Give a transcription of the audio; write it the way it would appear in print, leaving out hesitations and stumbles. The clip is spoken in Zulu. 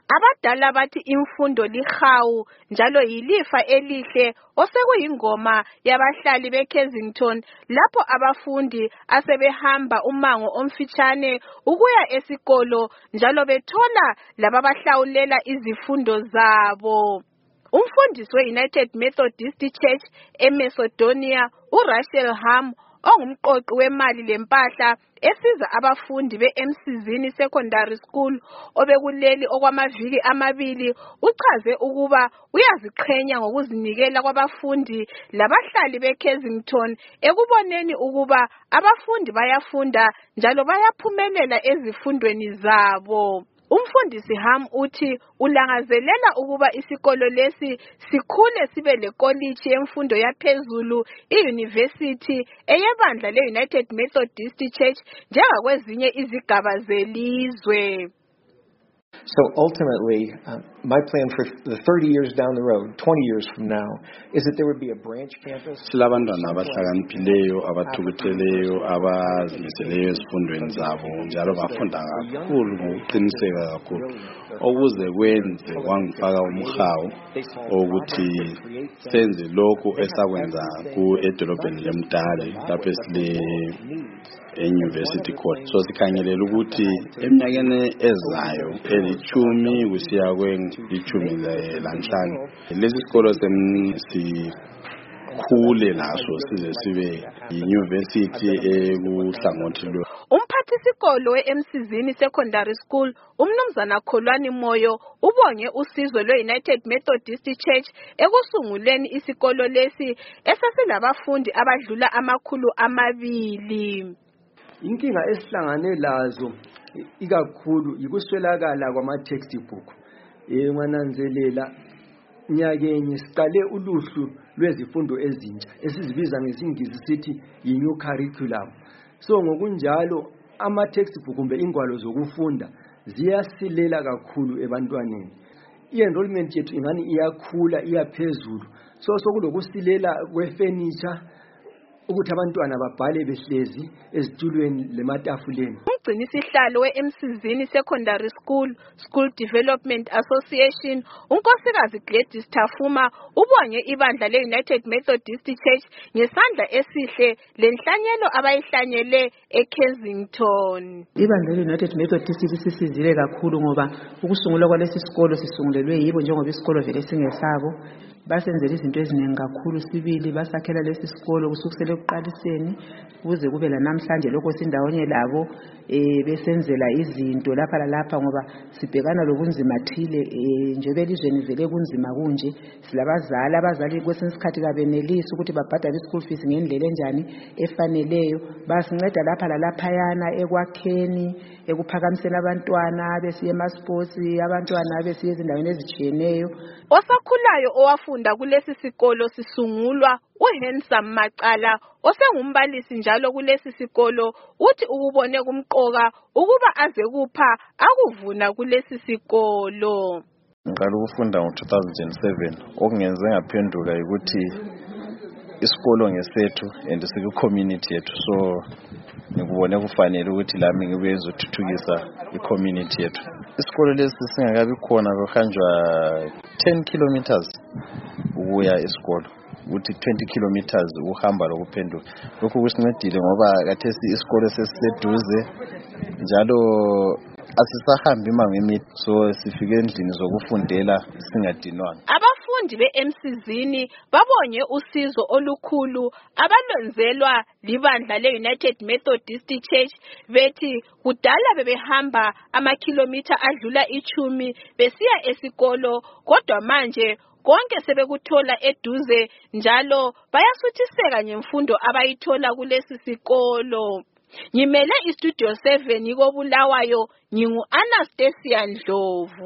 Abadala bathi imfundo lihawu njalo yilifa elihle osekuyingoma yabahlali beKensington lapho abafundi asebehamba umango omfitshane ukuya esikolo njalo bethola lababahlawulela izifundo zabo. Umfundisi we-United Methodist Church eMacedonia uRachel Ham ongumqoqi wemali lempahla esiza abafundi beMsizini Secondary School obekuleli okwamaviki amabili uchaze ukuba uyaziqhenya ngokuzinikela kwabafundi labahlali beKensington ekuboneni ukuba abafundi bayafunda njalo bayaphumelela ezifundweni zabo. Umfundisi Ham uthi ulangazelela ukuba isikolo lesi sikhule sibe lekolitshi yemfundo yaphezulu iuniversity eyebandla le-United Methodist Church njengakwezinye izigaba zelizwe. So ultimately, my plan for the 30 years down the road, 20 years from now, is that there would be a branch campus. Silabantwana abahlakaniphileyo, abathukutheleyo, abazimiseleyo ezifundweni zabo, njalo bafunda kakhulu ngokuqiniseka kakhulu. Okuze kwenze kwangifaka umhawu ukuthi senze lokhu esakwenza edolobheni leMtali lapho esile eUniversity Court. So sikhangelela ukuthi eminyakeni ezayo elithumi kusiya kwelithumi lanhlanu lesi sikolo sikhule laso size sibe iuniversity ekuhlangothi lo. Umphathisikolo weMsizini Secondary School umnumzana Kholwani Moyo ubonge usizo lwe-United Methodist Church ekusunguleni isikolo lesi esasilabafundi abadlula 200. Inkinga esihlangane lazo ikakhulu ikuswelakala kwama-textbook. Ngananzelela nyakenye siqale uluhlu lwezifundo ezintsha esizibiza ngesingisi sithi yi-new curriculum. So ngokunjalo ama-textbook kumbe ingwalo zokufunda ziyasilela kakhulu ebantwaneni. I-enrollment yethu ingani iyakhula iyaphezulu. So sokulokusilela kwe-furniture ukuthi abantwana babhale behlezi ezitulweni lematafuleni. Umgcinisihlalo weMsizini Secondary School Development Association unkosikazi Gladys Thafuma ubonge ibandla le-United Methodist Church ngesandla esihle lenhlanyelo abayihlanyele eKensington. Ibandla le-United Methodist lisisizile kakhulu ngoba ukusungulwa kwalesi sikolo sisungulelwe yibo njengoba isikolo vele singesabo. Basenzela izinto eziningi kakhulu sibili basakhela lesi sikolo kusukisela ekuqaliseni kuze kube lanamhlanje lokho sindawonye labo besenzela izinto lapha lalapha ngoba sibhekana lobunzima thile nje belizweni vele kunzima kunje silabazali abazali kwesinye isikhathi kabenelisi ukuthi babhadale school fees ngendlela enjani efaneleyo basinceda lapha lalaphayana ekwakheni ekuphakamisela abantwana besiye ema-sports abantwana besiye ezindaweni ezitshiyeneyo. Osakhulayo owafunda kulesi sikolo sisungulwa uHandsome Macala osengumbalisi njalo kulesi sikolo uthi ukubone kumqoka ukuba aze kupha akuvuna kulesi sikolo. Ngiqala ukufunda ngo-2007 okungenze ngaphenduka ukuthi isikolo ngesethu and siku-community yethu so ngikubone kufanele ukuthi lami ngibe ngizothuthukisa i-community yethu. Isikolo lesi singakabi khona kuhanjwa 10 kilometers ukuya esikolo ukuthi 20 kilometers uhamba lokuphenduka. Lokhu kusincedile ngoba kathesi isikolo sesiseduze njalo asisahambi imango emide so sifike endlini zokufundela singadinwanga. Abafundi beMsizini babonge usizo olukhulu abalwenzelwa libandla le-United Methodist Church bethi kudala bebehamba amakhilomitha adlula 10 besiya esikolo kodwa manje konke sebekuthola eduze njalo bayasuthiseka ngemfundo abayithola kulesi sikolo. Ngimele iStudio 7 koBulawayo ngingu Anastasia Ndlovu.